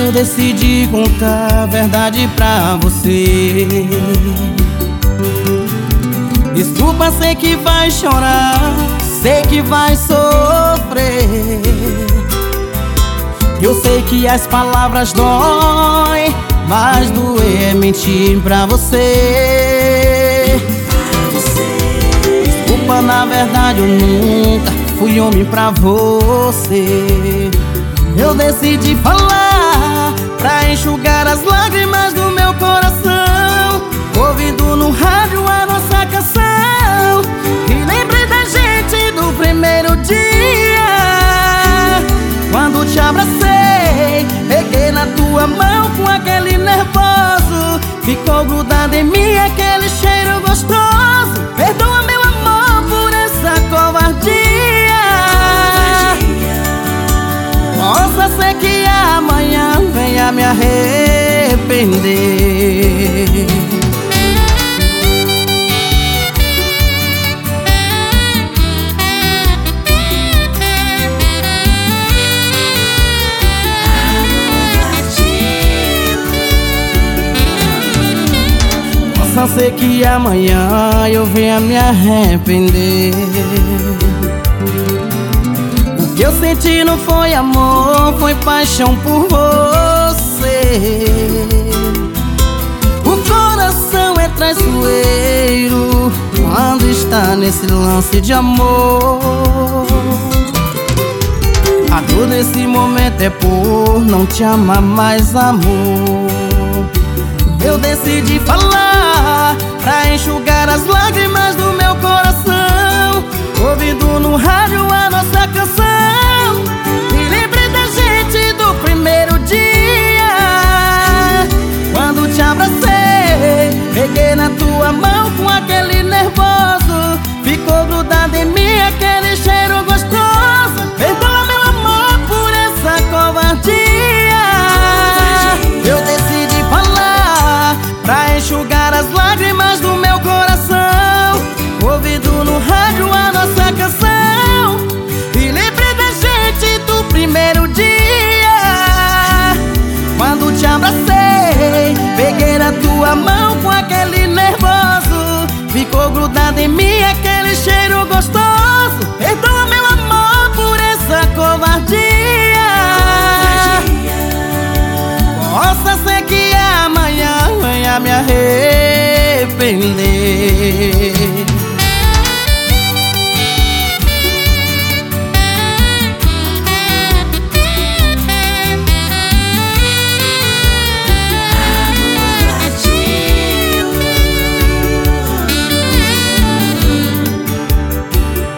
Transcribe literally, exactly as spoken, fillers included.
eu decidi contar a verdade pra você. Desculpa, sei que vai chorar, sei que vai sofrer. Eu sei que as palavras doem, mas doer é mentir pra você. Desculpa, na verdade eu nunca fui homem pra você. Eu decidi falar pra enxugar as lágrimas do meu coração, ouvindo no rádio a nossa canção. E lembrei da gente do primeiro dia, quando te abracei, peguei na tua mão com aquele nervoso. Ficou grudado em mim aquele cheiro gostoso. Perdoa, meu amor, por essa covardia. Possa ser que amanhã venha me arrepender. Possa ser que amanhã eu venha me arrepender. O que eu senti não foi amor, foi paixão por você. O coração é traiçoeiro quando está nesse lance de amor. A dor nesse momento é por não te amar mais, amor. Eu decidi falar pra enxugar as lágrimas do meu coração, ouvindo no rádio a nossa canção. E lembrei da gente do primeiro dia, quando te abracei, peguei na tua mão com aquele nervoso. Ficou grudado em mim aquele cheiro gostoso. Perdoa, meu amor, por essa covardia. Eu decidi falar pra enxugar as lágrimas do meu coração, ouvindo no rádio a nossa canção. E lembrei da gente do primeiro dia, quando te abracei, peguei na tua mão com aquele nervoso. Ficou grudado em mim aquele cheiro gostoso. Perdoa, meu amor, por essa covardia. Possa ser que amanhã venha me arrepender.